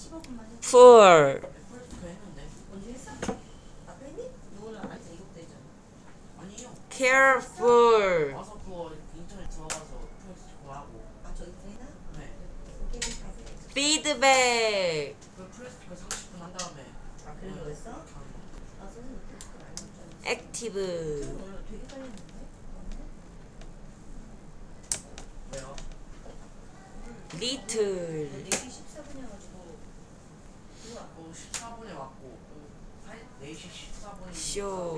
15분만 했어. full, 그 했는데. 언제 했어? 아까 했니? 너는 안 했어. 이것도 했잖아. 아니요. careful, 와서 그거 인터넷 들어가서 프레스 그거 하고. 아 저기 되나? 네. 오케이 가세요. feedback, 그 프레스 그 30분 한 다음에. 아 그런 거였어? 이렇게 하는 거. 아 선생님 그거 알고 있잖아. active, 오늘 되게 빨렸는데? 왜요? little, 4시 14분이어가지고 그거 14분에 왔고 4시 14분에 show,